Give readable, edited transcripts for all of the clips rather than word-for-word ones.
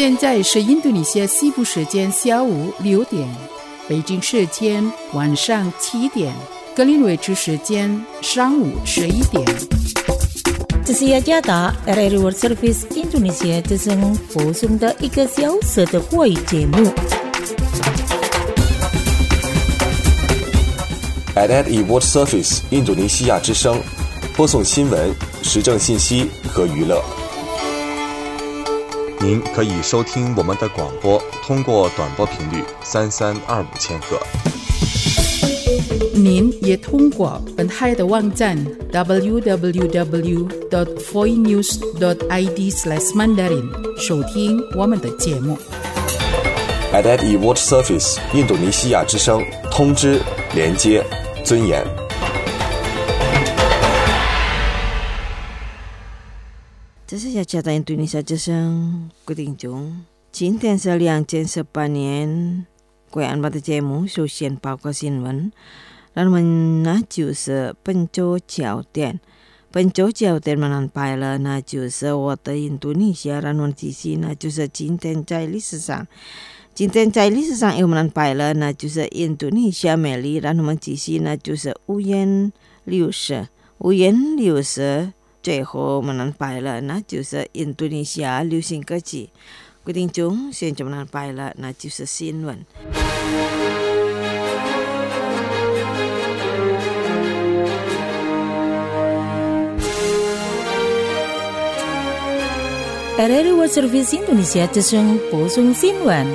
现在是印度尼西亚西部时间下午6点，北京时间晚上7点，格林威治时间上午11点。 这是雅加达 RRI World Service Indonesia 之声播送的1个小时的华语节目。 RRI World Service 印度尼西亚之声播送新闻、时政信息和娱乐。您可以收听我们的广播，通过短波频率3325千赫。 您也通过本台的网站 www.voinews.id/mandarin 收听我们的节目。 RRI World Service 印度尼西亚之声，通知、连接、尊严。 这是雅加达印度尼西亚之声，各位听众，今天是2018年贵安巴的节目，首先报告新闻。然后呢，就是本周焦点嘛，安排了，那就是我的印度尼西亚，然后继续呢，就是今天在历史上我们安排了，那就是印度尼西亚美丽，然后我们继续呢，就是五颜六色，最后我们安排了，那就是印度尼西亚流行歌曲。各位听众，现在我们安排了，那就是新闻。 RRI World Service Indonesia 之声播送新闻。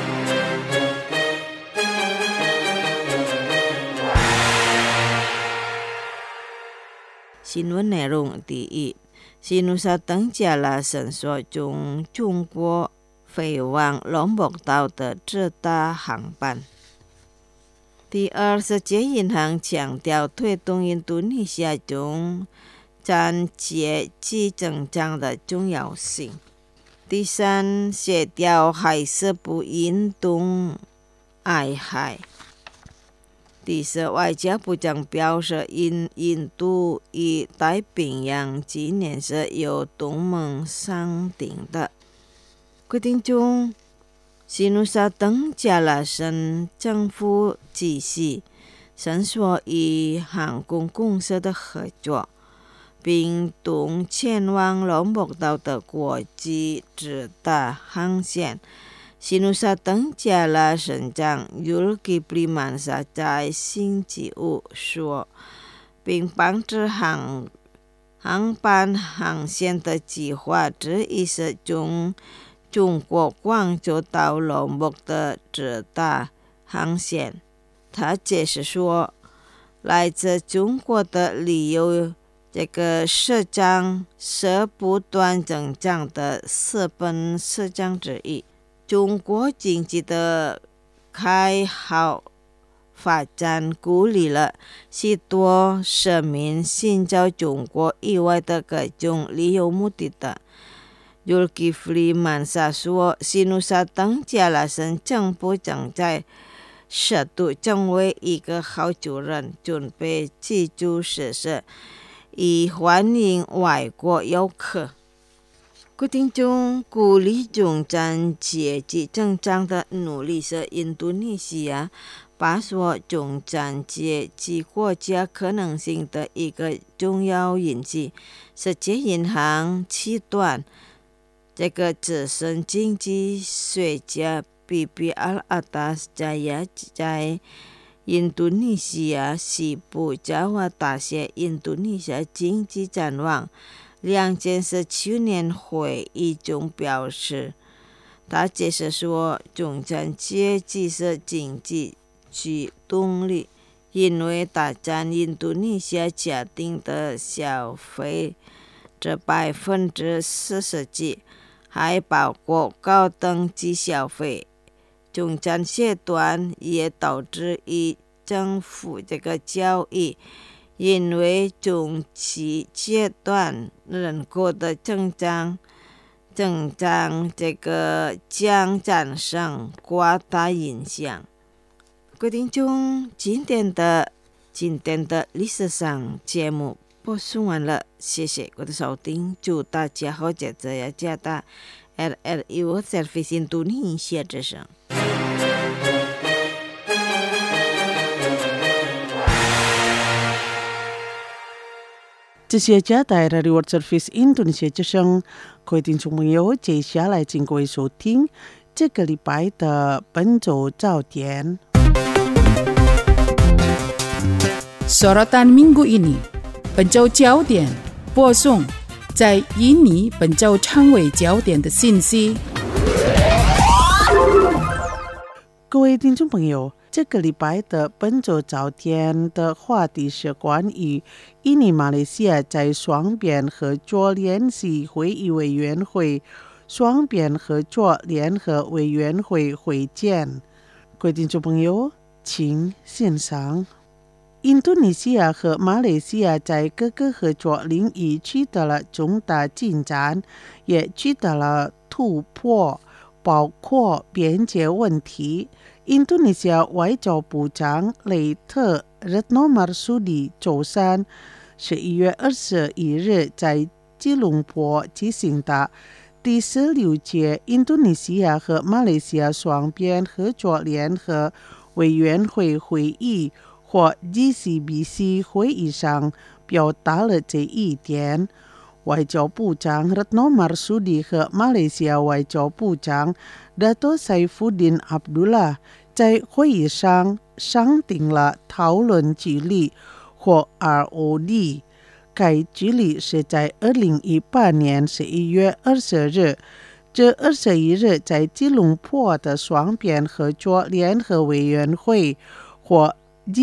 新闻内容第一，西努沙登加拉伸缩中中国飞往龙宝岛的直达航班。第二，世界银行强调推动印度尼西亚中战阶级增长的重要性。第三，协调海事部运动爱海。第四，外交部长表示，印度与太平洋今年是由同盟商定的。各位听众，西努沙登加拉省政府继续伸缩与航空公司的合作，并动前往龙宝岛的国际直达航线。西努沙登加拉省长Zulkifli Mansa 在星期五说，并帮助航班航线的计划之一是从中国广州到龙宝的直达航线。他解释说，来自中国的旅游市场是不断增长的资本市场之一。中国经济的开好发展鼓励了许多市民寻找中国以外的各种旅游目的地。Zulkifli Mansa 说，西努沙登加拉省政府正在适度成为一个好主人，准备基础设施以欢迎外国游客。各位听众，鼓励中产阶级增长的努力是印度尼西亚把握中产阶级国家可能性的一个重要因素。世界银行期短资深经济学家Bibi Al-Atas Jaya 在印度尼西亚西部加华大学印度尼西亚经济展望2017年会议中表示，他解释说，中产阶级是经济驱动力，因为它占印度尼西亚家庭的消费这40%几，还包括高等级消费。中产阶段也导致与政府交易，因为中期阶段人口的增长将产生quá大影响。各位听众，今天的历史上节目播送完了，谢谢各位的收听，祝大家好，这雅加达 RRI World Service Indonesia 之声。 这些加带来的 World Service Indonesia 之声，各位听众朋友，接下来请各位收听这个礼拜的本周焦点。 Sorotan minggu ini， 本周焦点播送在印尼本周常为焦点的信息。 各位听众朋友，这个礼拜的本周焦点的话题是关于印尼马来西亚在双边合作联席会议委员会、双边合作联合委员会会见。各位听众朋友，请欣赏。印度尼西亚和马来西亚在各个合作领域取得了重大进展，也取得了突破，包括边界问题。印度尼西亚外交部长雷特·热诺马苏迪周三11月21日在吉隆坡举行的第16届印度尼西亚和马来西亚双边合作联合委员会会议或 GCBC 会议上表达了这一点。外交部长 Retno Marsudi 和马来西亚外交部长 Dato Saifuddin Abdullah 在会议上商定了讨论距离或 ROD。该距离是在2018年11月20日至21日在吉隆坡的双边合作联合委员会或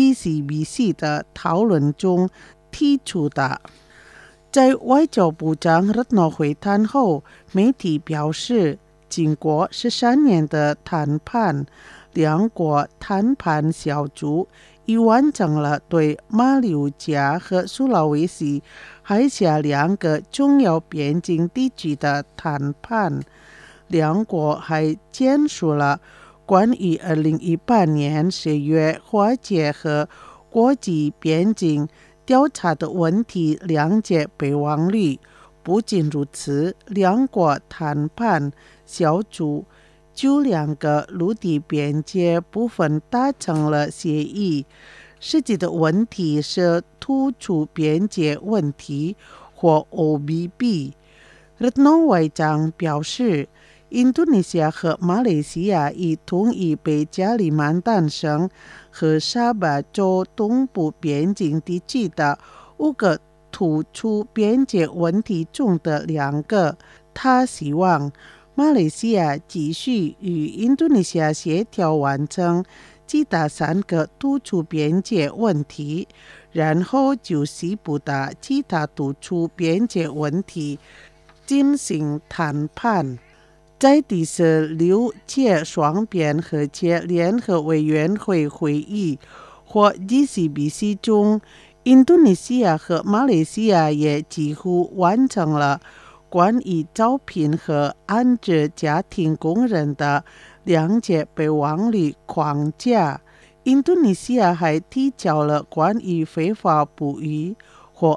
GCBC 的讨论中提出的。在外交部长 Retno 会谈后，媒体表示，经过13年的谈判，两国谈判小组已完成了对马六甲和苏拉威西海峡两个重要边境地区的谈判。两国还签署了关于2018年10月划界和国际边境调查的问题谅解备忘录。不仅如此，两国谈判小组就两个陆地边界部分达成了协议。实际的问题是突出边界问题或 OBB。 Retno 外长表示，印度尼西亚和马来西亚已同意北加里曼丹省和沙巴州东部边境地区的5个突出边界问题中的2个。他希望马来西亚继续与印度尼西亚协调完成其他3个突出边界问题，然后就西部的其他突出边界问题进行谈判。在第16届双边合作联合委员会会议或 GCBC 中，印度尼西亚和马来西亚也几乎完成了关于招聘和安置家庭工人的谅解备忘录框架。印度尼西亚还提交了关于非法捕鱼或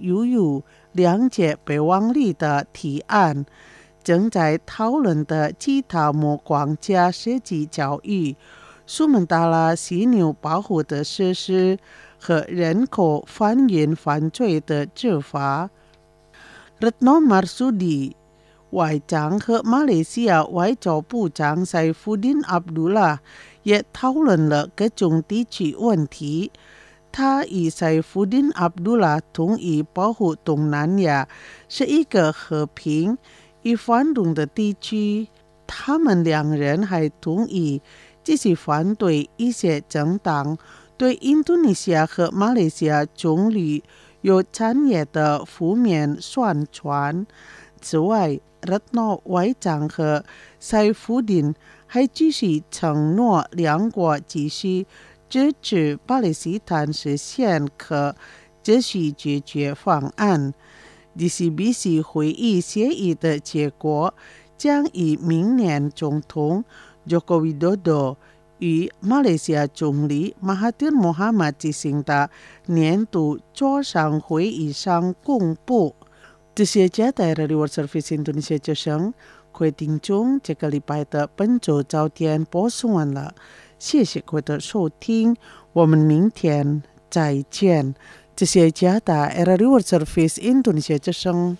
IUU 谅解备忘录的提案。正在讨论的其他目框架涉及教育、苏门答腊犀牛保护的实施和人口贩运犯罪的执法。Retno Marsudi 外长和马来西亚外交部长 Saifuddin Abdullah 也讨论了各种地区问题。他与 Saifuddin Abdullah 同意保护东南亚是一个和平与繁荣的地区。他们2人还同意继续反对一些政党对印度尼西亚和马来西亚总理有产业的负面宣传。此外， Retno 外长和 Saifuddin 还继续承诺两国继续支持巴勒斯坦实现可秩序解决方案。GCBC 会议协议的结果将以明年总统 Joko Widodo 与马来西亚总理 Mahathir Mohamad 举行的年度座上会议上公布。这些加带来的 World Service Indonesia 之声， 各位听众，这个礼拜的本周早点播送完了，谢谢各位的收听，我们明天再见。这是加达 RRI World Service Indonesia 之声。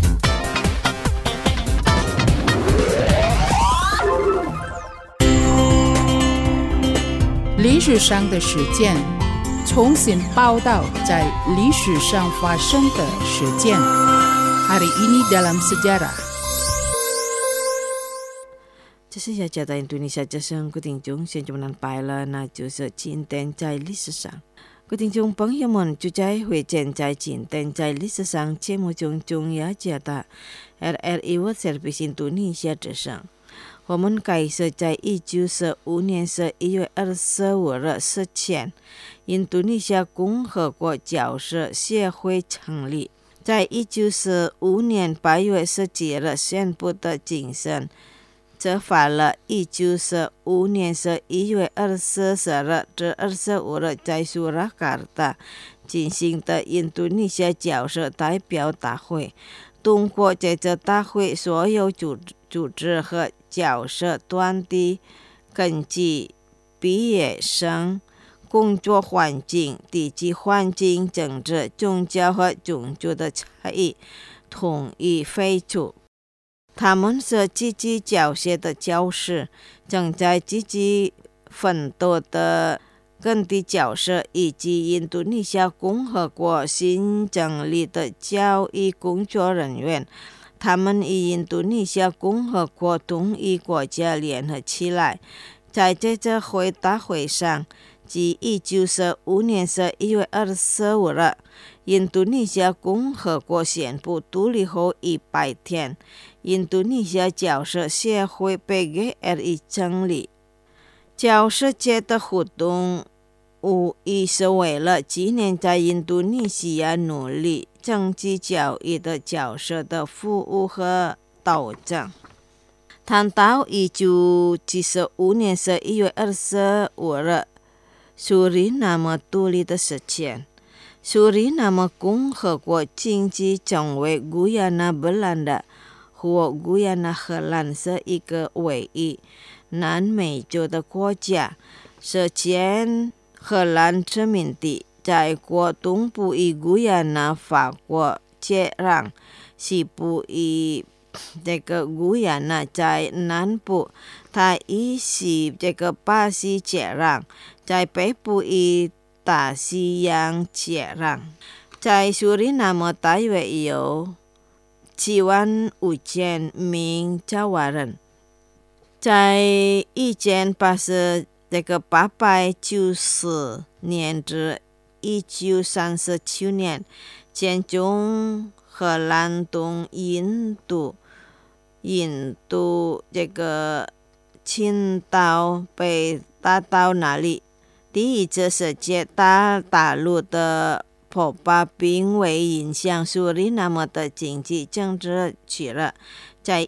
历史上的事件，重新报道在历史上发生的事件。Hari ini dalam sejarah。 这是雅加达印度尼西亚之声，各位听众，现在我们拜了，那就是今天在历史上。各位听众朋友们，就在会见在今天在历史上节目中，雅加达 RRI World Service 印度尼西亚之声。我们开始在1945年11月25日之前，印度尼西亚共和国教师协会成立。在1945年8月17日宣布的精神，则发了1945年11月24日至25日在苏拉卡达进行的印度尼西亚教师代表大会。通过在这大会，所有组织和教师团体根据毕业生、工作环境、地区环境、政治、宗教和种族的差异，统一废除。他们是积极教学的教师，正在积极奋斗的各地教师以及印度尼西亚共和国新成立的教育工作人员，他们与印度尼西亚共和国同一国家联合起来。在这次大会上，即1945年11月25日，印度尼西亚共和国宣布独立后100天，印度尼西亚教师协会 PGRI 成立。教师节的活动无疑是为了纪念在印度尼西亚努力政治教育的教师的服务和斗争。谈到1975年11月25日苏里那么独立的事情，苏里那么共和国经济成为古亚那贝兰达或古亚那荷兰是一个唯一南美洲的国家，是前荷兰殖民地，在国东部与古亚那法国接壤，西部与这个古亚那在南部，它与这个巴西接壤，在北部与大西洋接壤。在苏里那么大约有75000名爪哇人。在1890年至1937年，建中荷兰东印度这个青岛北大岛那里，第一次世界大陆的破败并未影响苏里那么的经济政治起了。在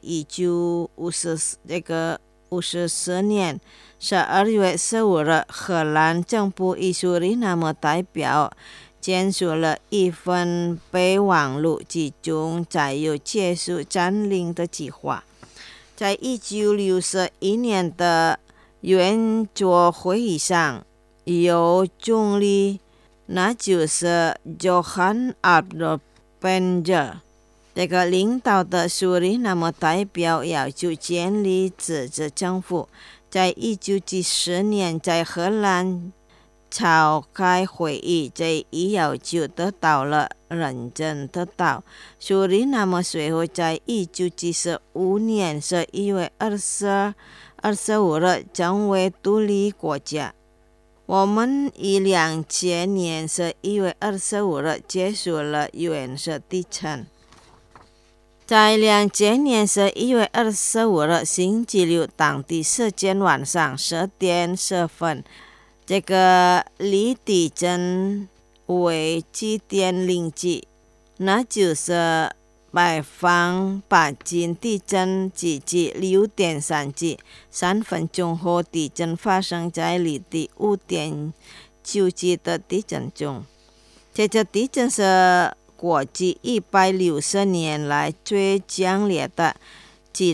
1954年12月15日，荷兰政府与苏里那么代表签署了一份备忘录，其中载有结束占领的计划。在1961年的圆桌会议上，由总理，那就是 Johan Abdul Penjel这个领导的苏里那么代表要求建立自治政府。在1970年，在荷兰召开会议，这一要求得到了认真得到。苏里那么随后在1975年11月25日成为独立国家。我们于2000年11月25日结束了原始地震。在2000年11月25日星期六当地时间晚上10点10分，这个离地震为7.0级，那就是北方八级地震及6.3级。3分钟后，地震发生在离地5.9级的地震中。这次地震是国际160年来最强烈的， 自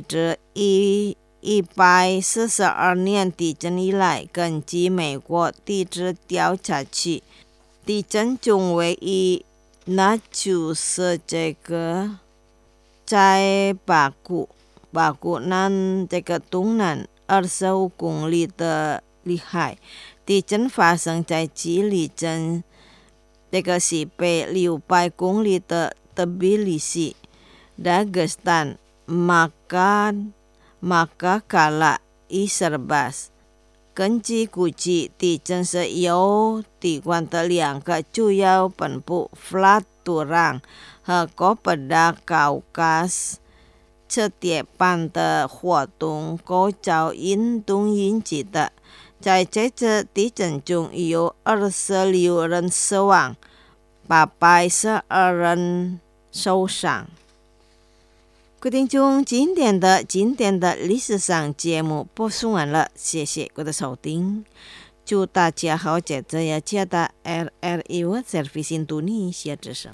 142年地震以来，根据美国地质调查局，地震中唯一，那就是这个在巴古南这个东南25公里的里海，地震发生在距离镇这个西北600公里的特比利西、达格斯坦、马卡卡拉、伊塞尔巴斯。根据估计，地震是由地管的2个主要本部弗拉杜朗和哥本达高加斯磁铁板的活动构造运动引起的。在这次地震中，有26人死亡，812人受伤。各位听众，今天的历史上节目播送完了，谢谢各位的收听，祝大家好，接着要接到 RRI World Service Indonesia 之声。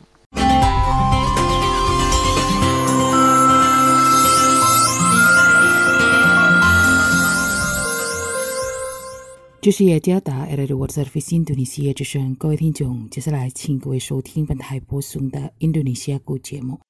这是雅加达 RRI World Service Indonesia 之声，各位听众，接下来请各位收听本台播送的印度尼西亚语节目。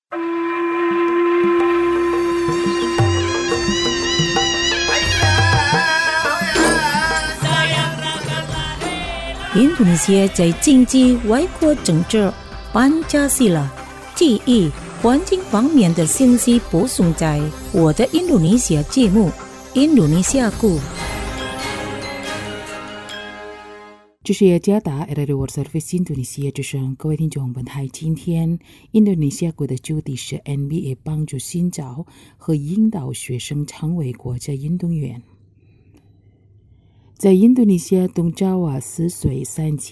印度尼西亚在经济、外交、政治、班加西拉、记忆、环境方面的信息播送在我的印度尼西亚节目《印度尼西亚语》。 这是雅加达 RRI World Service 印度尼西亚之声，各位听众，本台今天印度尼西亚语的主题是 NBA 帮助寻找和引导学生成为国家运动员。在印度尼西亚东爪哇4岁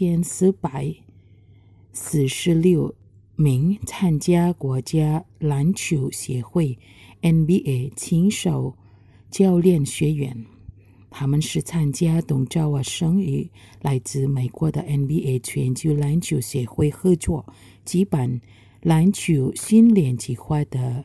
3446名参加国家篮球协会 NBA 青少教练学员，他们是参加东爪哇省与来自美国的 NBA 全球篮球协会合作举办篮球训练计划的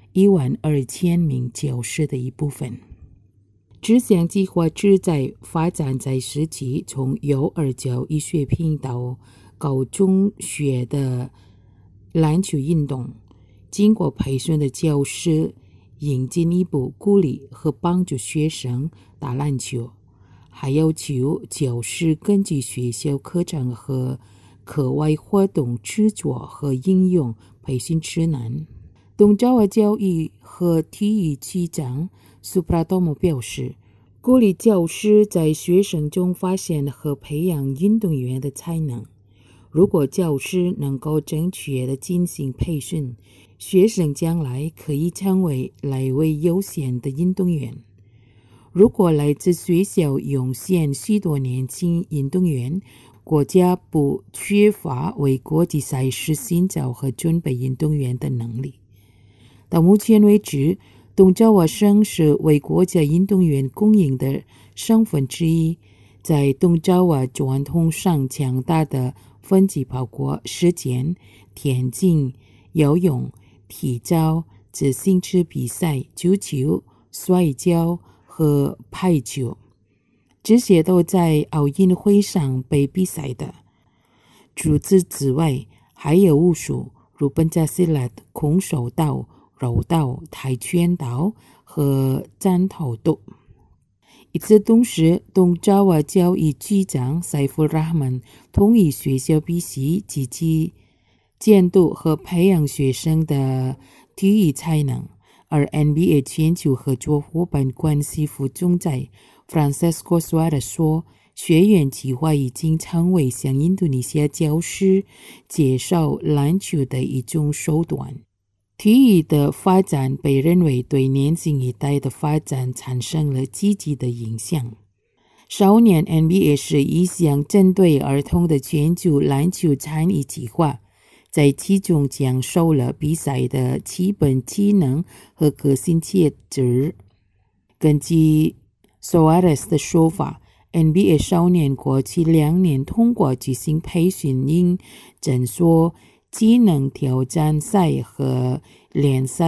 12000名教师的一部分。这项计划旨在发展在时期从幼儿教育水平到高中学的篮球运动，经过培训的教师应进一步鼓励和帮助学生打篮球，还要求教师根据学校课程和课外活动制作和应用培训指南。东爪哇教育和体育局长苏普拉多姆表示，鼓励教师在学生中发现和培养运动员的才能。如果教师能够正确地进行培训，学生将来可以成为来为优先的运动员。如果来自学校涌现许多年轻运动员，国家不缺乏为国际赛事寻找和准备运动员的能力。到目前为止，东爪哇省是为国家运动员供应的省份之一。在东爪哇传统上强大的分级包括射箭、田径、游泳、体操、自行车比赛、足球、摔跤和排球，这些都在奥运会上被比赛的。除此之外，还有武术，如本加西拉、空手道、柔道、跆拳道和战斗道。与此同时，东爪哇教育局长塞夫拉哈曼同意学校必须积极监督和培养学生的体育才能。而 NBA 全球合作伙伴关系副总裁 Francisco Suarez 说，学员计划已经成为向印度尼西亚教师介绍篮球的一种手段。体育的发展被认为对年轻一代的发展产生了积极的影响。少年 NBA 是一项针对儿童的全球篮球参与计划，在其中讲授了比赛的基本技能和个性特质。根据 Suarez 的说法， NBA 少年过去2年通过举行培训营、诊所、技能挑战赛和联赛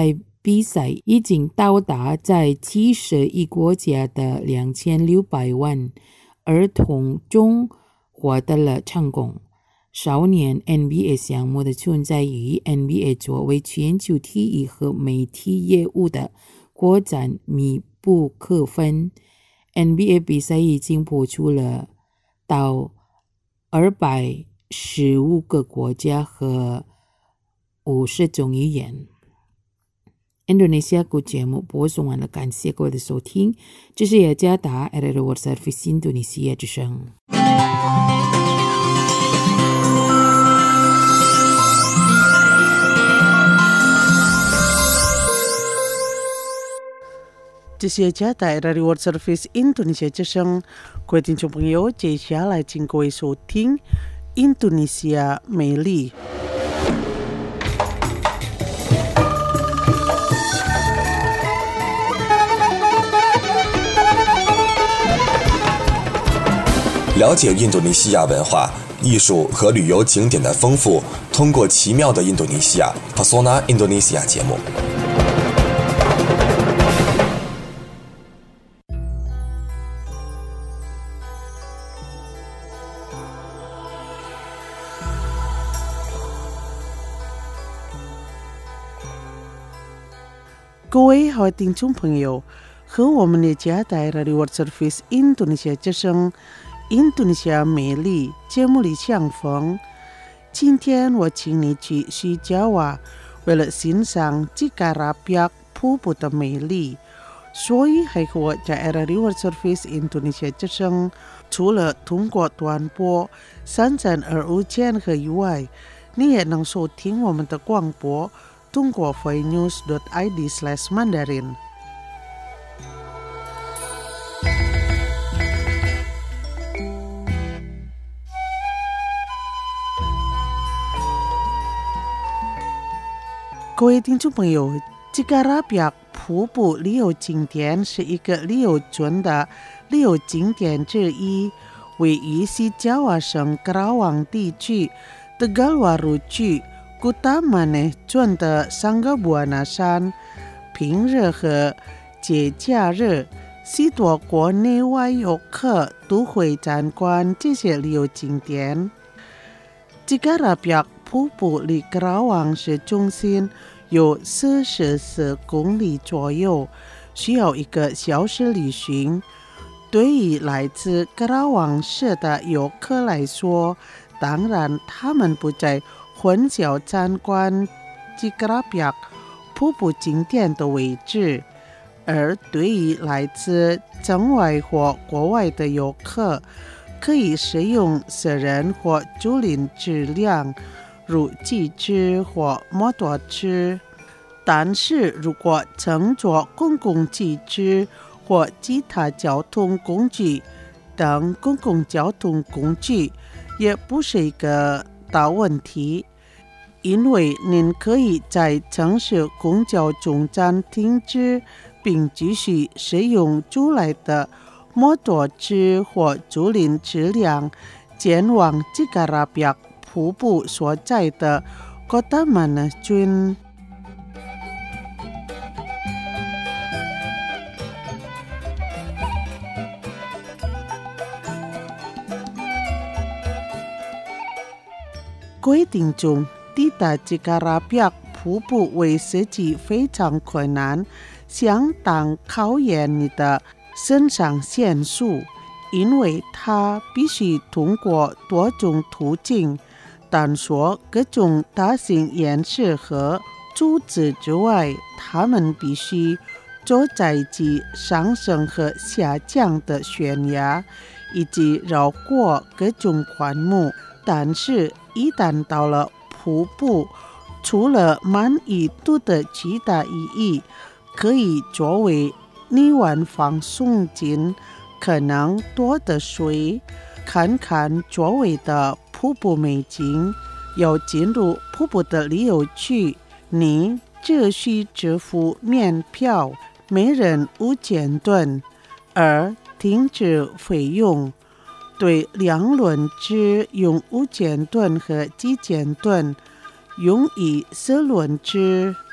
比赛已经到达在71国家的2600万儿童中获得了成功。少年 NBA 项目的存在与 NBA 作为全球体育和媒体业务的扩展密不可分。NBA 比赛已经播出了到215个国家和50种语言。印度尼西亚国节目播送完了，感谢各位的收听，这是雅加达 RRI World Service 印度尼西亚之声。 这是雅加达 RRI World Service 印度尼西亚之声，各位听众朋友，接下来请各位收听印度尼西亚美丽。 了解印度尼西亚文化、艺术和旅游景点的丰富，通过奇妙的印度尼西亚 Pesona Indonesia 节目。 各位好听众朋友，和我们的雅加达 RRI World Service 印度尼西亚之声印度尼西亚美丽节目里相逢。今天我请你去西爪哇，为了欣赏吉嘎拉比亚瀑布的美丽，所以还和我在 RRI World Service 印度尼西亚之声除了通过短波3325千赫以外，你也能收听我们的广播，通过 voinews.id/Mandarin。各位听众朋友，吉嘎拉比亚瀑布旅游景点是一个旅游村的旅游景点之一，位于西爪哇省格拉旺地区Tegalwaru区古达曼内村的3个布瓦纳山。平日和节假日，许多国内外游客都会参观这些旅游景点。吉嘎拉比亚瀑布离格拉旺市中心有44公里左右，需要1个小时旅行。对于来自格拉旺市的游客来说，当然他们不再混淆参观吉嘎拉比亚瀑布景点的位置，而对于来自境外或国外的游客，可以使用私人或租赁车辆，如汽车或摩托车。但是如果乘坐公共汽车或其他交通工具等公共交通工具，也不是一个大问题，因为您可以在城市公交总站停车，并继续使用租来的摩托车或租赁车辆前往吉嘎拉比亚瀑布所在的Kota Mana村。各位听众，抵达吉嘎拉比亚瀑布为实际非常困难，相当考验你的肾上腺素，因为它必须通过多种途径，但除各种大型岩石和柱子之外，他们必须走在其上升和下降的悬崖，以及绕过各种灌木。但是一旦到了瀑布，除了满意度的其他意义，可以作为溺完放松进可能多的水，看看周围的瀑布美景。要进入瀑布的旅游区，你只需支付门票，每人$5000，而停止费用对2轮车用$5000和$7000，用于4轮车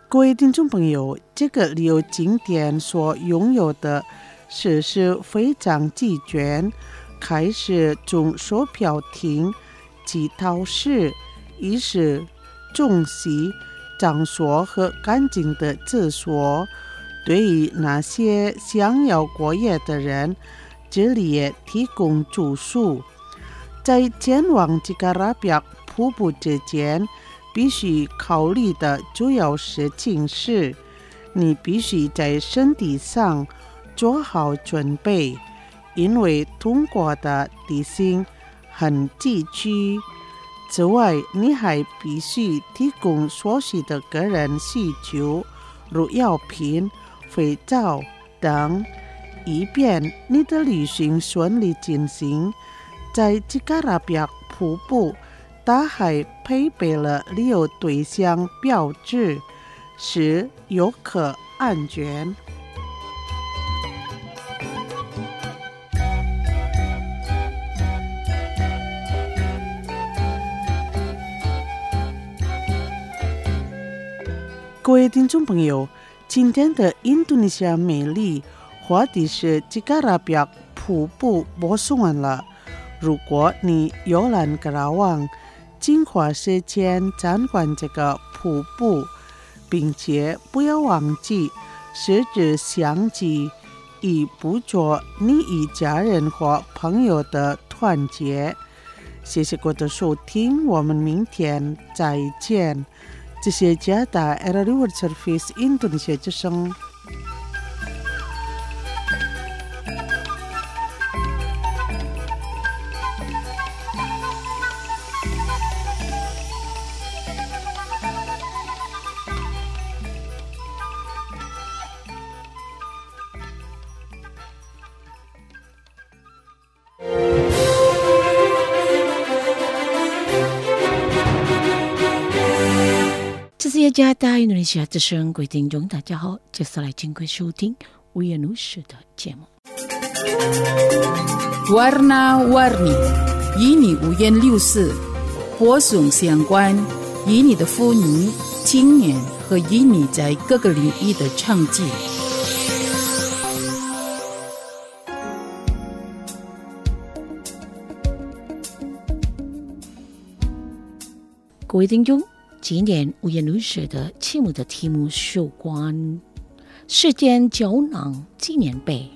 各位听众朋友，这个旅游景点所拥有的设施非常齐全，开始从售票厅、乞讨室、仪式中心场所和干净的厕所。对于那些想要过夜的人，这里也提供住宿。在前往吉嘎拉比瀑布之前，必须考虑的主要事情是，你必须在身体上做好准备，因为通过的地形很崎岖。此外，你还必须提供所需的个人需求，如药品、肥皂等，以便你的旅行顺利进行。在吉嘎拉比瀑布，它还配备了旅游对象标志，使游客安全。各位听众朋友，今天的印度尼西亚美丽话题是吉嘎拉比瀑布播送完了。如果你游览格拉旺，尽花时间参观这个瀑布，并且不要忘记摄制相机，以捕捉你与家人或朋友的团结。谢谢各位的收听，我们明天再见。这是加达 RRI World Service 印度尼西亚之声。 加大印度尼西亚之声，各位听众大家好，接下来请各位收听无言无事的节目。 Warna-warni， 与你五颜六色，播送相关与你的妇女、青年和与你在各个领域的成绩。 各位听众，今年无言无事的节目的题目是有关世界胶囊纪念碑。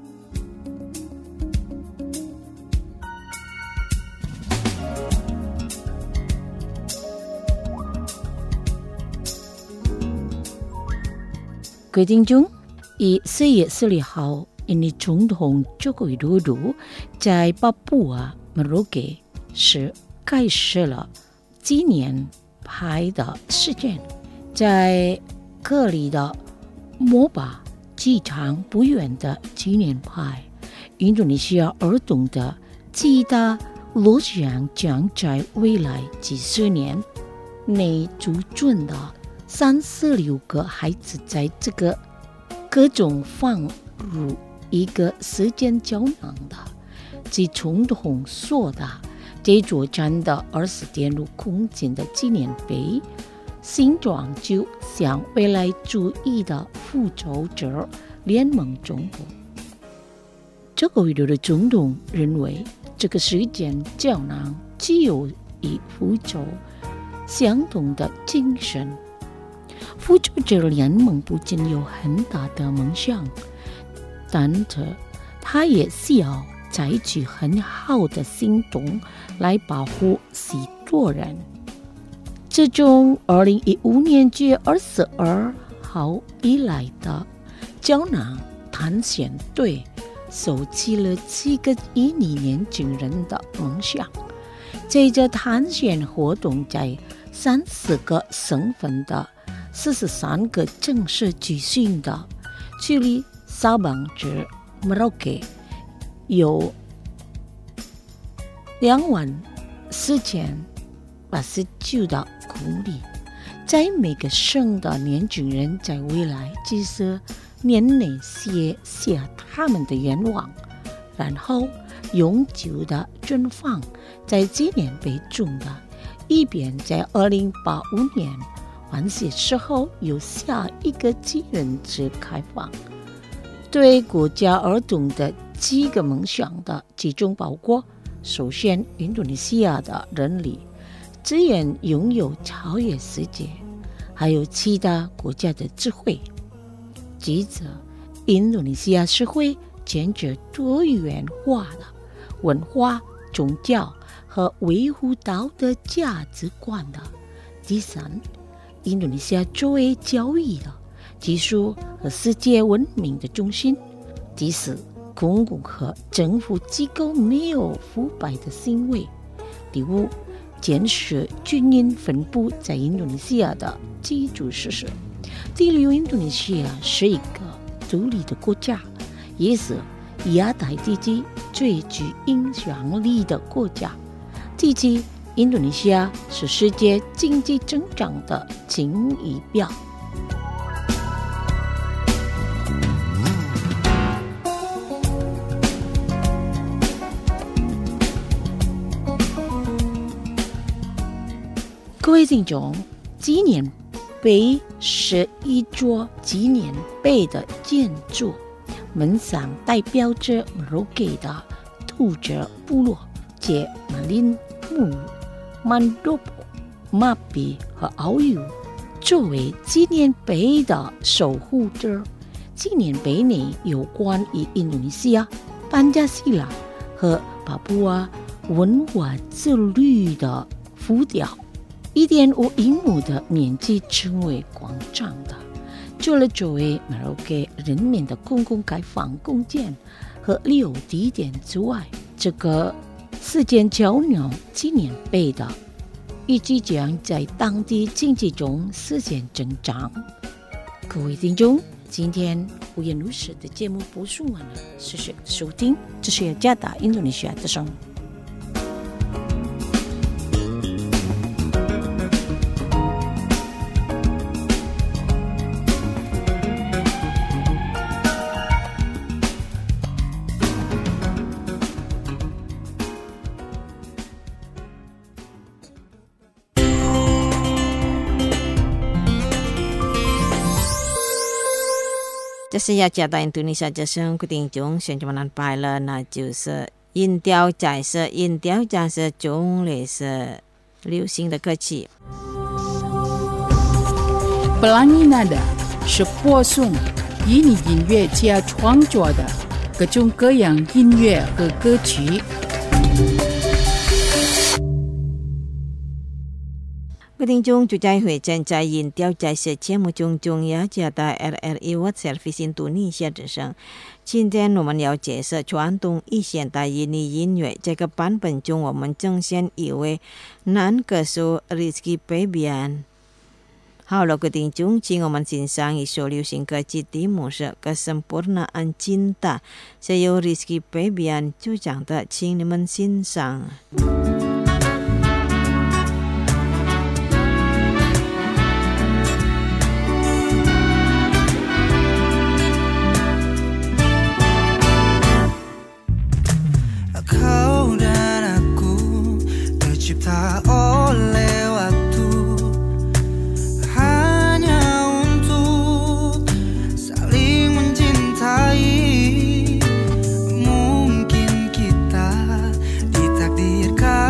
各位听众，以4月14号，印尼总统Joko Widodo在巴布亚马洛盖时开始了纪念牌的事件。在克里的摩巴机场不远的纪念牌，印度尼西亚儿童的最大录像将在未来几十年内储存的36个孩子在这个各种放入一个时间胶囊的即总统说的这座占的20.6公斤的纪念碑，形状就像未来主义的复仇者联盟总部。这个维度的总统认为，这个时间胶囊具有与复仇相同的精神。复仇者联盟不仅有很大的梦想，但是他也需要采取很好的行动来保护许多人。自从2015年9月22号以来的胶囊探险队收集了7个印尼年轻人的梦想。这个探险活动在30个省份的43个正式举行的，距离沙邦至马洛盖有24089的公里。在每个省的年轻人在未来几十年内写下他们的愿望，然后永久的存放在纪念碑中的，以便在2085年团结之后有下一个机缘之开放。对国家儿童的几个梦想的集中包括：首先，印度尼西亚的人力资源拥有超越世界，还有其他国家的智慧。接着，印度尼西亚社会坚持多元化的文化、宗教和维护道德价值观的。第三，印度尼西亚作为教育的、技术和世界文明的中心。第四，公共和政府机构没有腐败的行为。第五，坚持军营分布在印度尼西亚的基础设施。第六，印度尼西亚是一个独立的国家，也是亚太地区最具影响力的国家。第七，印度尼西亚是世界经济增长的金仪表。各位听众，纪念碑是一座纪念碑的建筑，门上代表着摩洛哥的土著部落，即马林、穆鲁、曼多布、马比和奥尤。作为纪念碑的守护者，纪念碑内有关于印度尼西亚、班加西拉和巴布亚文化之旅的浮雕。1.5英亩的面积成为广场的，除了作为摩洛哥人民的公共开放空间和旅游地点之外，这个世界交流纪念碑的预计将在当地经济中实现增长。各位听众，今天胡言如实的节目播送完了，谢谢收听，这是雅加达印度尼西亚的声。 这是雅加达印度尼西亚之声，各位听众，现在们拜了，那就是音调在是音调在是中类是流行的歌曲。 Pelangi Nada 是播送印尼音乐家创作的各种各样音乐和歌曲。 各位听众，就在会在音调在是节目中雅加达 RRI World Service 印度尼西亚之声。今天我们要介绍传统与现代印尼音乐。这个版本中，我们呈现一位男歌手 Rizky Febian。好了，各位听众，请我们欣赏一首流行歌曲，题目是《Kesempurnaan Cinta》，是由 Rizky Febian 主唱的，请你们欣赏。 Kau dan aku tercipta oleh waktu, hanya untuk saling mencintai. Mungkin kita ditakdirkan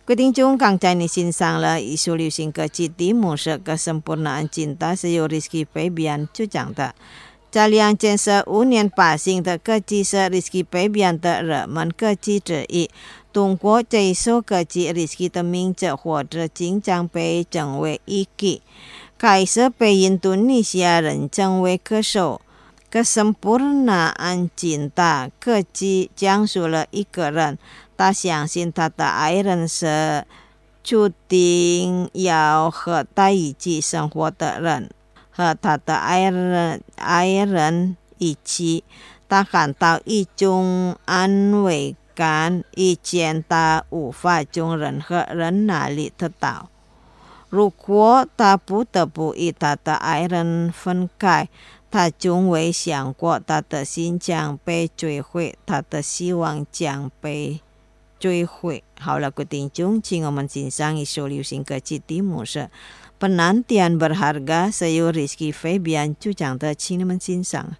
各位听众，刚才你欣赏了艺术流行歌曲题目是 Kesempurnaan Cinta 是由 Rizky Febian 主讲的。在2015年发行的歌曲是 Rizky Febian 的热门歌曲之一。通过这一首歌曲 Rizky 的名字或者经常被称为 Iki， 开始被印度尼西亚人称为歌手。Kesempurnaan Cinta 歌曲讲述了一个人，他相信他的爱人是注定要和他一起生活的人，和他的爱人一起，他感到一种安慰感，以前他无法从任何人那里得到。如果他不得不与他的爱人分开，他从未想过他的心将被摧毁，他的希望将被摧毁。好了，各位听众，请我们欣赏一首流行歌曲题目是 Penantian Berharga 是由 Rizky Febian 主讲的，请你们欣赏。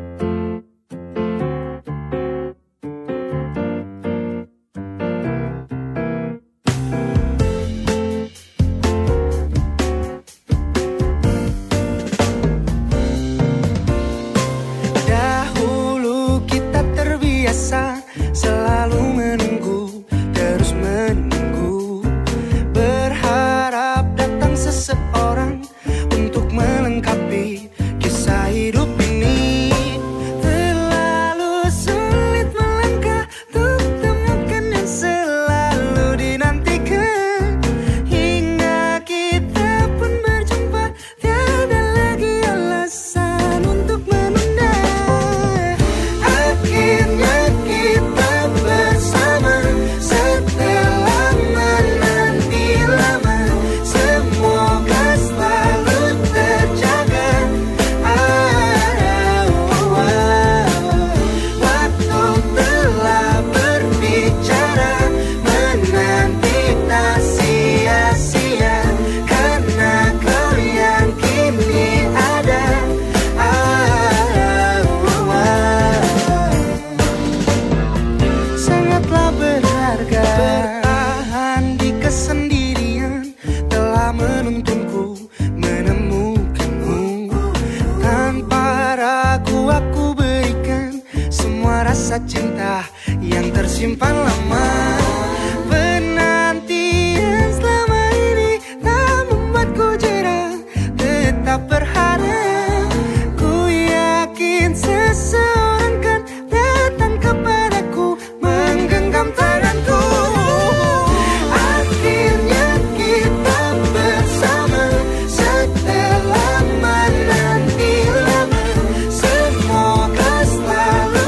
Cinta yang tersimpan lama, penantian selama ini tak membuatku jera, tetap berharap. Ku yakin seseorang kan datang kepadaku, menggenggam tanganku. Akhirnya kita bersama setelah menanti lama. Semoga selalu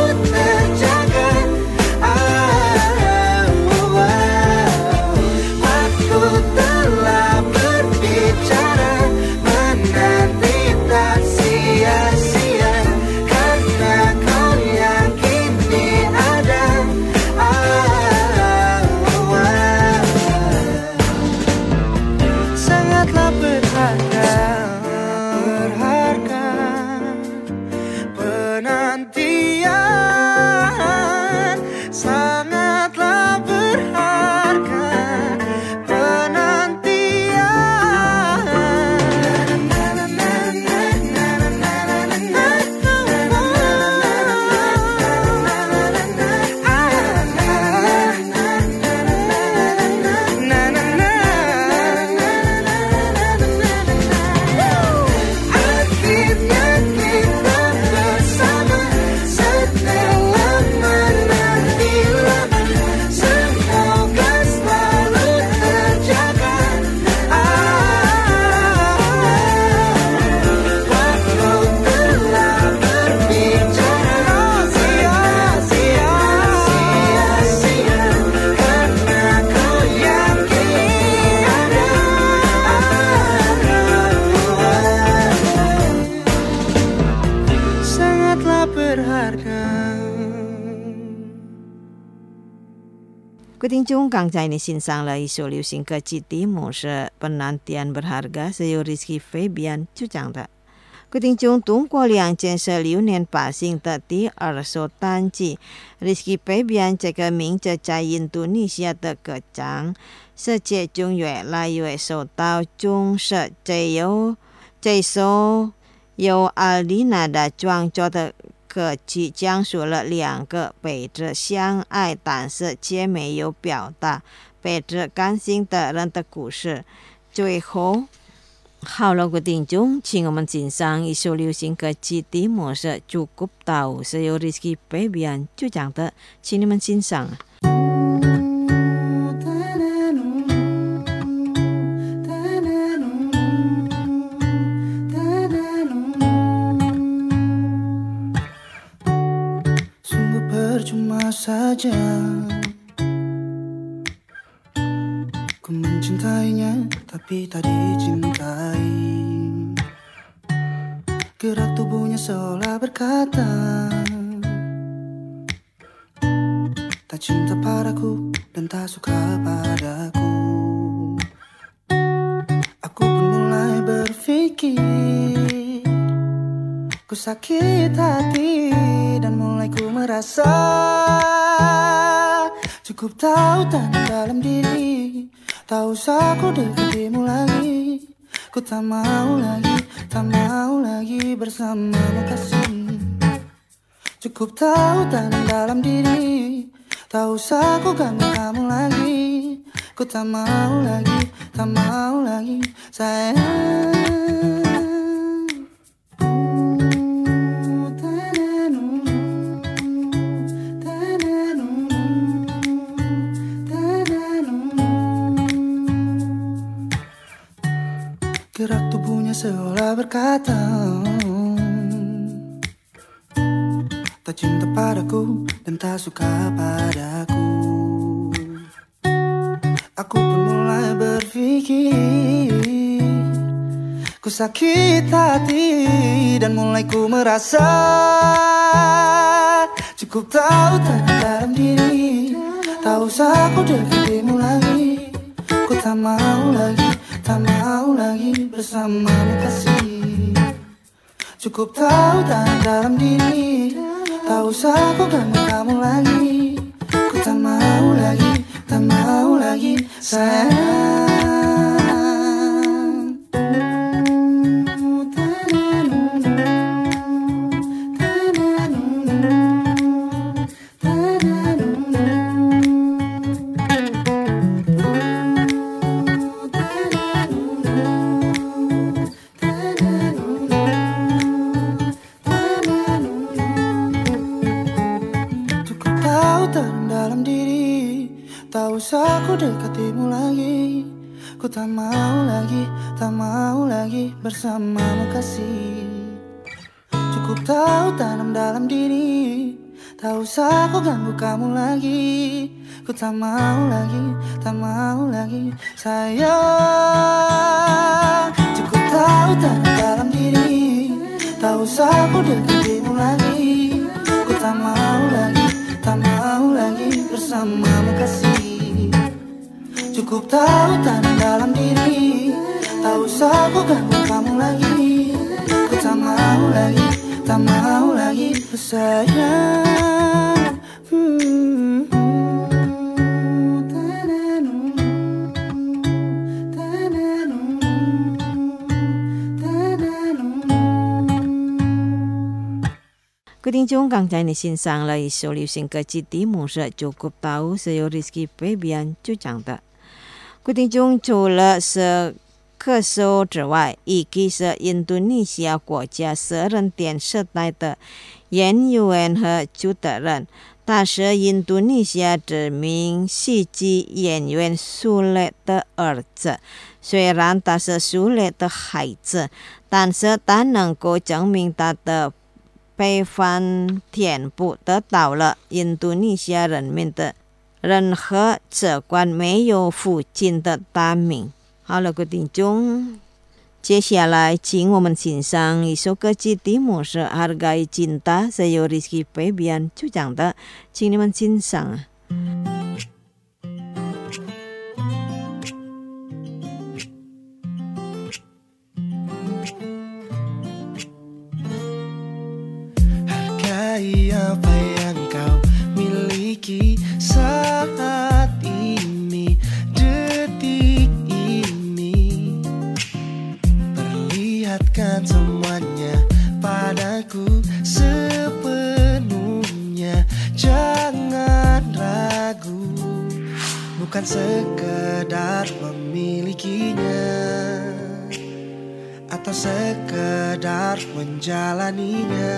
各位听众，刚才你欣赏了一首流行歌曲题目是 Penantian Berharga 是由 Rizky Febian 主讲的。 各位听众，通过2件事6年发生的第2首单曲 Rizky Febian 这个名字在印度尼西亚的歌唱世界中越来越受到重视。这首由阿丽娜的创作的歌曲讲述了2个彼此相爱但是却没有表达彼此感情的人的故事。最后好了，各位听众，请我们欣赏一首流行歌曲，题目是《Cukup Tahu》，是由 Rizky Febian 主唱的，请你们欣赏。 Sungguh percuma saja ku mencintainya tapi tak dicintai. Gerak tubuhnya seolah berkata tak cinta padaku dan tak suka padaku. Aku pun mulai berpikir ku sakit hati dan mulai ku merasa cukup tahu tanda dalam diri. Tak usah ku dekatimu lagi. Ku tak mau lagi bersamamu kasih. Cukup tahu tanda dalam diri. Tak usah ku ganggu kamu lagi. Ku tak mau lagi sayang. Gerak tubuhnya seolah berkata tak cinta padaku dan tak suka padaku. Aku pun mulai berpikir ku sakit hati dan mulai ku merasa cukup tahu tanda dalam diri. Tak usah ku dekatimu lagi. Ku tak mau lagi bersamamu kasih. Cukup tahu tanda dalam diri. Tak usah ku ganggu kamu lagi. Ku tak mau lagi sayang. Tak usah ku dekatimu lagi. Ku tak mau lagi bersamamu kasih. Cukup tahu tanam dalam diri. Tak usah ku ganggu kamu lagi. Ku tak mau lagi sayang. Cukup tahu tanam dalam diri. Tak usah ku dekatimu lagi. Ku tak mau lagi bersamamu kasih. Cukup tahu tanam dalam diri. Tak usah ku ganggu kamu lagi. Ku tak mau lagi sayang. 各位听众，刚才你欣赏了一首流行歌曲，题目是《Cukup Tahu》，是由 Rizky Febian 主唱的。各位听众，除了是歌手之外，以及是印度尼西亚国家私人电视台的演员和主持人，他是印度尼西亚知名喜剧演员苏雷的儿子。虽然他是苏雷的孩子，但是他能够证明他的非凡天赋，得到了印度尼西亚人民的任何职官没有父亲的大名。好了，各位听众，接下来请我们欣赏一首歌曲，题目是《Hargai Cinta》，是由 Rizky Febian 主唱的，请你们欣赏。 bukan sekedar memilikinya atau sekedar menjalaninya.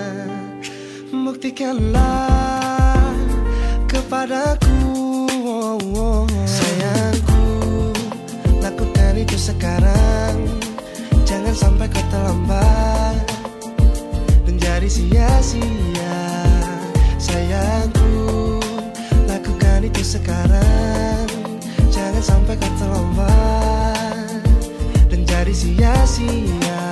Buktikanlah kepadaku, sayangku, lakukan itu sekarang. Jangan sampai kau terlambat menjadi sia-sia. Sayangku, lakukan itu sekarang. Jangan sampai kau terlambat dan jadi sia-sia.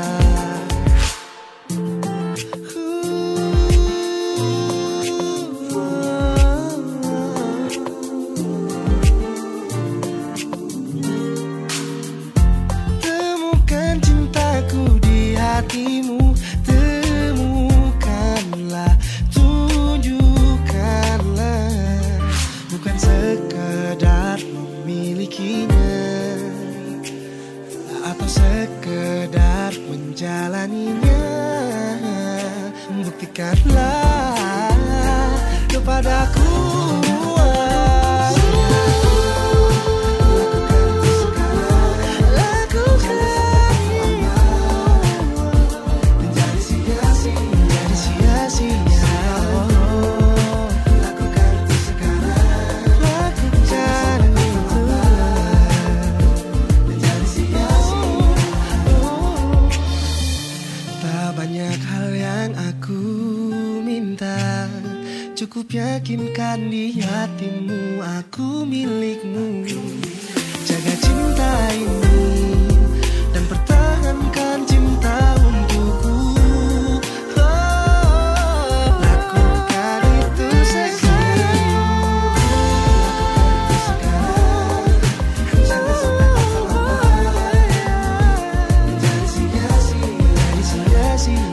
Temukan cintaku di hatimu, temukanlah, tunjukkanlah, bukan sekedar memilikinya atau sekedar menjalaninya. Buktikanlah kepadaku. Cukup yakinkan di hatimu aku milikmu. Jaga cinta ini dan pertahankan cinta untukku. Lakukan itu sekarang. Jangan sampai kau terlambat menjadi sia-sia.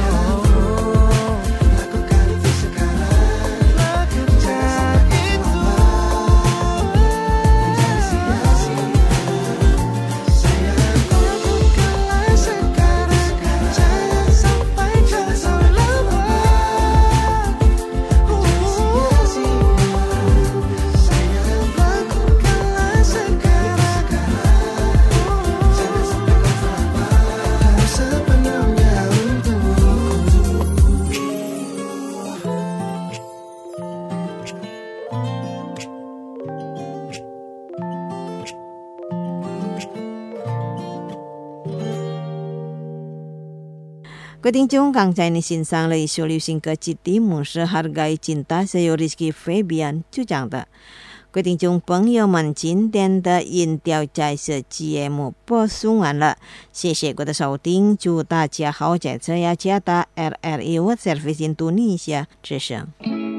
Quý聽眾剛才你欣賞了一首流行歌曲，題目是《Hargai Cinta》，是由 Rizky Febian 主唱的。各位聽眾朋友們，今天的音調在此節目播送完了，謝謝各位的收聽，祝大家好在這雅加達 RRI World Service Indonesia 之聲。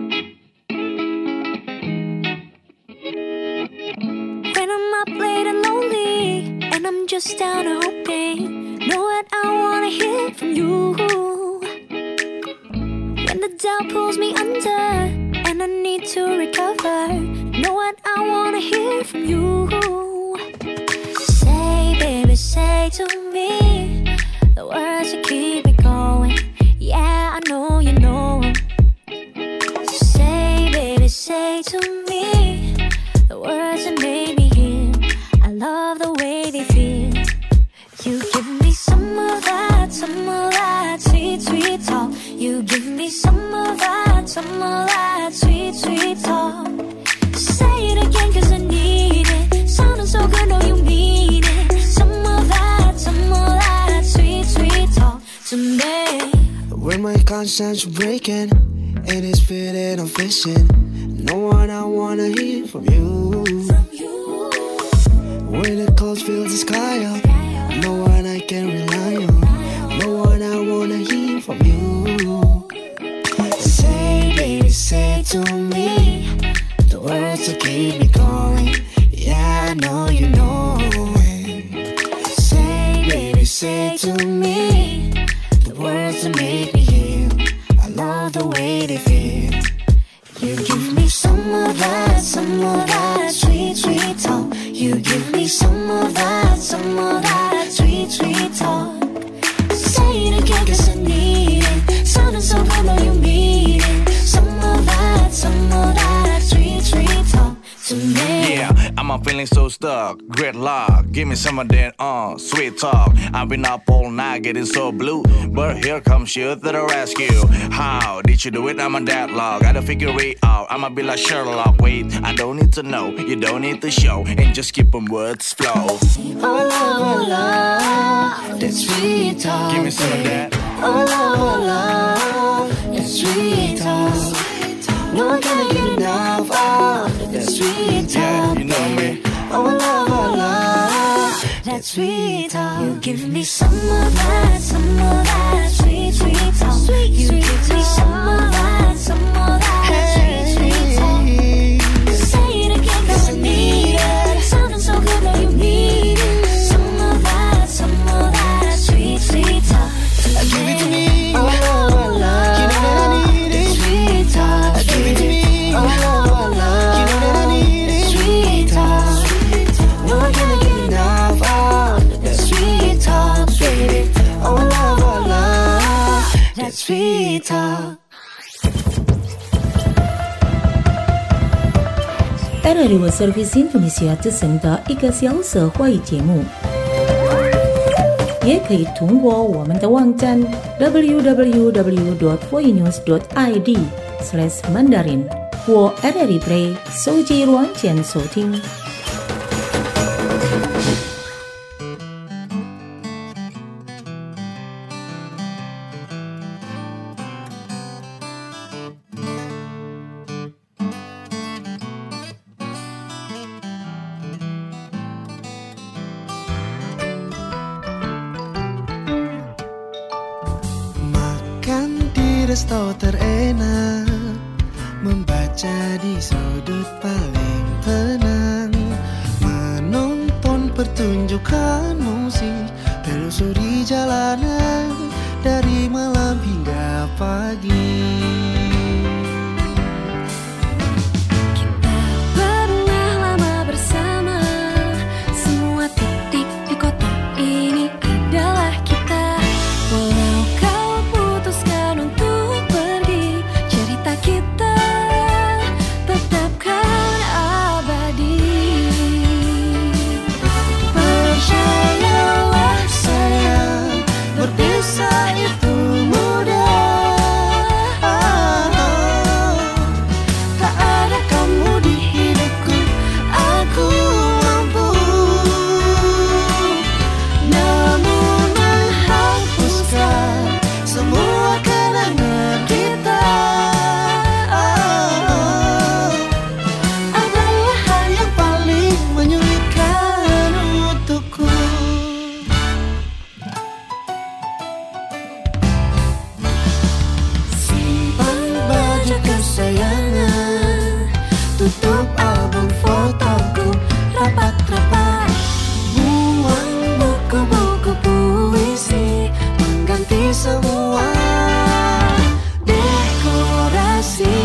When I'm up late and lonely and I'm just down and hoping, know what I wanna hear from you. When the doubt pulls me under and I need to recover, know what I wanna hear from you. Say, baby, say to me the words that keep me going. Yeah, I know you know. Say, baby, say to me the words that made me heal. I love the way they feel. You give me some of that sweet, sweet talk. You give me some of that sweet, sweet talk. Say it again 'cause I need it. Sounding so good, know you mean it. Some of that sweet, sweet talk to me. When my conscience breaking and it's fitting or fishing, know what I wanna hear from you. When the clouds fill the sky up, no one I can rely on. No one I wanna hear from you. Say, baby, say to me the words that keep me going. Yeah, I know you know it. Say, baby, say to me the words that make me heal. I love the way they feel. You give me some of that sweet, sweet talk. You give me some of that sweet, sweet talk. Say it again 'cause I need it. Sounding so good, know you mean it. Some of that sweet, sweet talk to me. Yeah, I'm feeling so stuck. Great luck, give me some of that sweet talk. I've been up all night getting so blue, but here comes you to the rescue. How did you do it? I'm on that log. Gotta figure it out. I'ma be like Sherlock. Wait, I don't need to know, you don't need to show, and just keep on words flow. Oh love, that sweet talk. Give me some of that. Oh love, that sweet talk. No one can get enough of that sweet talk. Yeah, you know me. Oh love, that sweet talk. You give me some of that sweet, sweet talk. You give me some of that sweet, sweet talk. Say it again 'cause I need it. Something so good that you need it. Some of that sweet, sweet talk. Give it to me. Oh love, you know that I need it. Sweet talk. Give it to me. Oh love, you know that I need it. Sweet talk. No one can get enough of that sweet talk, baby. Oh love, that sweet talk. RRI Service Indonesia 之声的一个小时华语节目，也可以通过我们的网站 www.voinews.id/mandarin 或 RRI Play 手机软件收听。 Resto terenak, membaca di sudut paling tenang, menonton pertunjukan musik, telusuri jalanan dari malam hingga pagi. Kita pernah lama bersama, semua titik di kota ini adalah kita. Walau kau putuskan untuk pergi, cerita kita tetapkan abadi. Percayalah sayang, berpisah itu mudah. Tak ada kamu di hidupku, aku mampu. Namun menghapuskan semua kenangan kita adalah hal yang paling menyulitkan untukku. Simpan baju kesayangan, tutup album fotoku rapat-rapat, buang buku-buku puisi, mengganti semua dekorasi.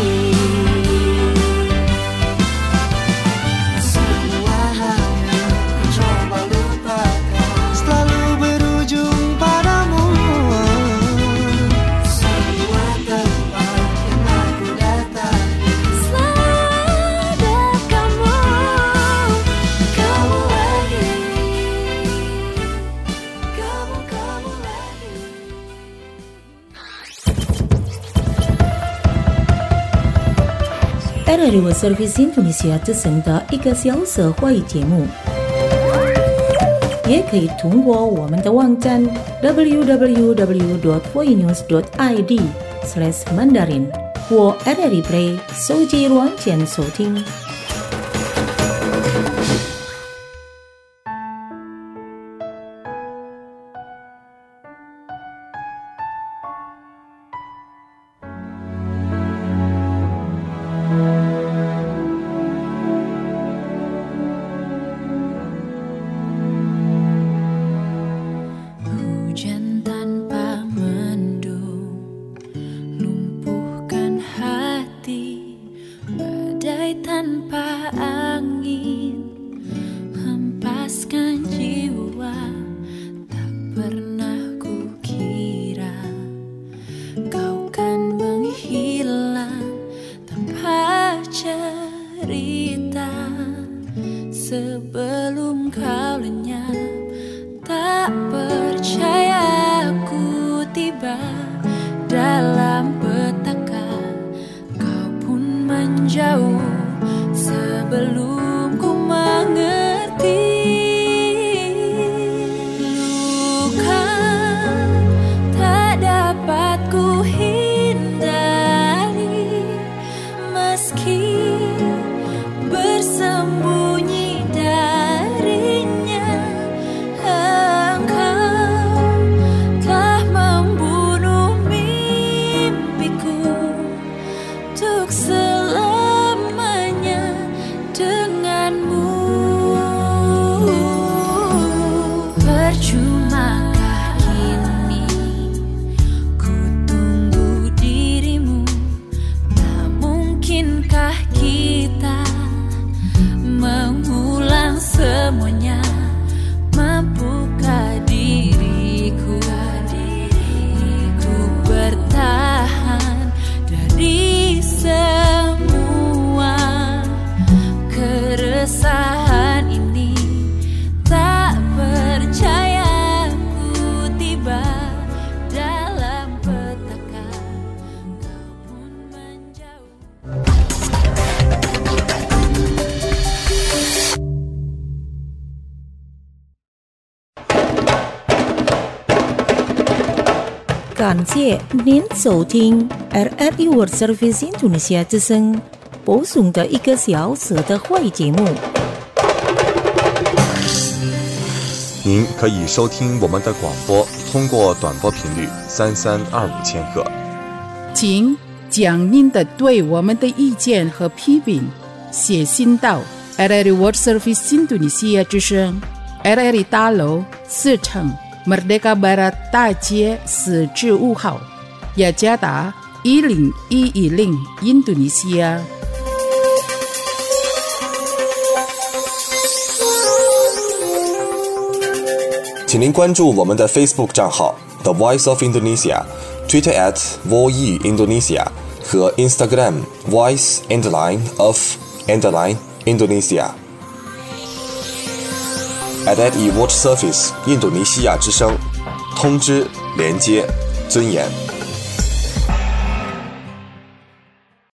Semua hal yang ku coba lupakan selalu berujung padamu. Semua tempat yang aku datangi selalu ada kamu, kamu lagi, kamu lagi. RRI Service Indonesia 之声的一个小时华语节目，也可以通过我们的网站 www.voinews.id/mandarin 或 RRI Play 手机软件收听。 Hujan tanpa mendung, lumpuhkan hati, badai tanpa angin, hempaskan jiwa. Tak pernah kukira kau kan menghilang tanpa cerita. menjauh sebelum ku mengerti. Luka tak dapat ku hindari, meski bersembunyi darinya. Engkau telah membunuh mimpiku untuk selamanya denganmu. Percumakah kini ku tunggu dirimu? Tak mungkinkah kita mengulang semuanya? Mampukah diriku bertahan dari semua keresahan ini? Tak percaya ku tiba dalam petaka, kau pun menjauh. 感谢您收听 RRI World Service Indonesia 之声播送的1个小时的会节目。 您可以收听我们的广播，通过短波频率3325千赫。 请将您的对我们的意见和批评写信到 RRI World Service Indonesia 之声 RRI 大楼4层 Merdeka Barat 大街4至5号，雅加达10110 Indonesia。 请您关注我们的 Facebook 账号 The Voice of Indonesia， Twitter @VOE Indonesia 和 Instagram Voice_of_Indonesia。RRI World Service 印度尼西亚之声，通知、连接、尊严。